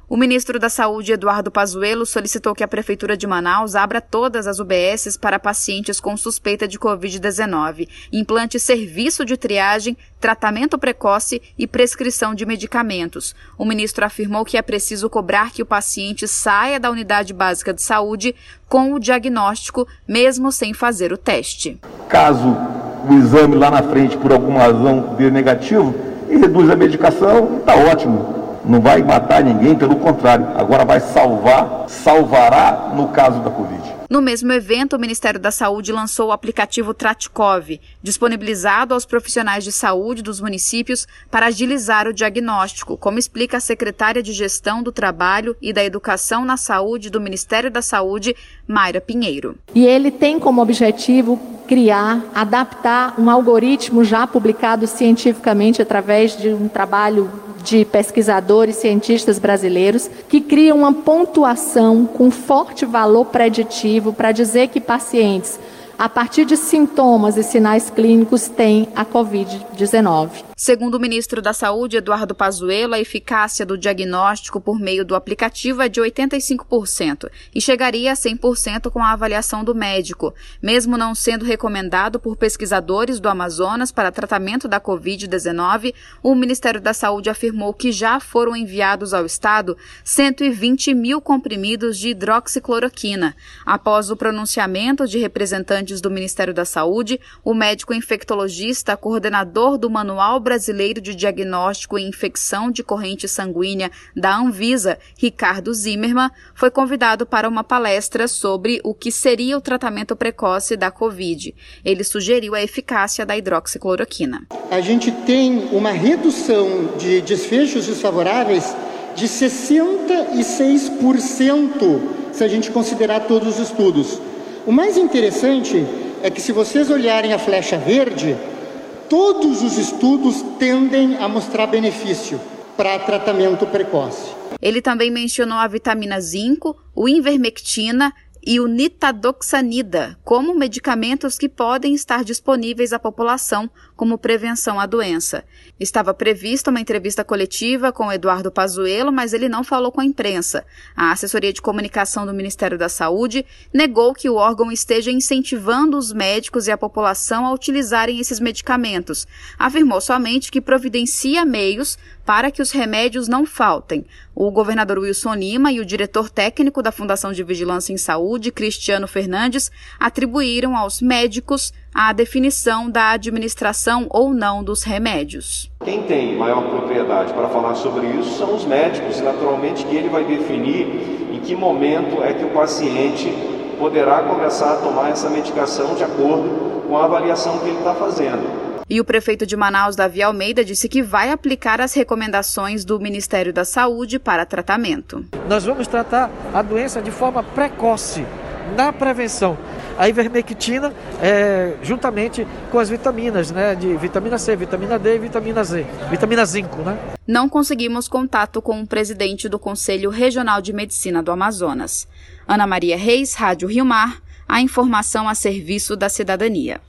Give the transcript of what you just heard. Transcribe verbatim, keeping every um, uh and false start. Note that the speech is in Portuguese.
O ministro da Saúde, Eduardo Pazuello, solicitou que a Prefeitura de Manaus abra todas as U B Ss para pacientes com suspeita de covid dezenove, implante serviço de triagem, tratamento precoce e prescrição de medicamentos. O ministro afirmou que é preciso cobrar que o paciente saia da unidade básica de saúde com o diagnóstico, mesmo sem fazer o teste. Caso o exame lá na frente, por alguma razão, dê negativo e reduz a medicação, está ótimo. Não vai matar ninguém, pelo contrário, agora vai salvar, salvará no caso da Covid. No mesmo evento, o Ministério da Saúde lançou o aplicativo Tratkov, disponibilizado aos profissionais de saúde dos municípios para agilizar o diagnóstico, como explica a secretária de Gestão do Trabalho e da Educação na Saúde do Ministério da Saúde, Mayra Pinheiro. E ele tem como objetivo criar, adaptar um algoritmo já publicado cientificamente através de um trabalho de pesquisadores e cientistas brasileiros que cria uma pontuação com forte valor preditivo para dizer que pacientes, a partir de sintomas e sinais clínicos, têm a covid dezenove. Segundo o ministro da Saúde, Eduardo Pazuello, a eficácia do diagnóstico por meio do aplicativo é de oitenta e cinco por cento e chegaria a cem por cento com a avaliação do médico. Mesmo não sendo recomendado por pesquisadores do Amazonas para tratamento da covid dezenove, o Ministério da Saúde afirmou que já foram enviados ao estado cento e vinte mil comprimidos de hidroxicloroquina. Após o pronunciamento de representantes do Ministério da Saúde, o médico infectologista, coordenador do Manual Brasileiro de Diagnóstico e Infecção de Corrente Sanguínea da Anvisa, Ricardo Zimmermann, foi convidado para uma palestra sobre o que seria o tratamento precoce da Covid. Ele sugeriu a eficácia da hidroxicloroquina. A gente tem uma redução de desfechos desfavoráveis de sessenta e seis por cento, se a gente considerar todos os estudos. O mais interessante é que, se vocês olharem a flecha verde, todos os estudos tendem a mostrar benefício para tratamento precoce. Ele também mencionou a vitamina zinco, o ivermectina e o nitadoxanida como medicamentos que podem estar disponíveis à população como prevenção à doença. Estava prevista uma entrevista coletiva com Eduardo Pazuello, mas ele não falou com a imprensa. A assessoria de comunicação do Ministério da Saúde negou que o órgão esteja incentivando os médicos e a população a utilizarem esses medicamentos. Afirmou somente que providencia meios para que os remédios não faltem. O governador Wilson Lima e o diretor técnico da Fundação de Vigilância em Saúde, Cristiano Fernandes, atribuíram aos médicos a definição da administração ou não dos remédios. Quem tem maior propriedade para falar sobre isso são os médicos, e naturalmente que ele vai definir em que momento é que o paciente poderá começar a tomar essa medicação de acordo com a avaliação que ele está fazendo. E o prefeito de Manaus, Davi Almeida, disse que vai aplicar as recomendações do Ministério da Saúde para tratamento. Nós vamos tratar a doença de forma precoce, na prevenção. A ivermectina, é, juntamente com as vitaminas, né, de vitamina C, vitamina D e vitamina Z, vitamina zinco, né? Não conseguimos contato com o presidente do Conselho Regional de Medicina do Amazonas. Ana Maria Reis, Rádio Rio Mar, a informação a serviço da cidadania.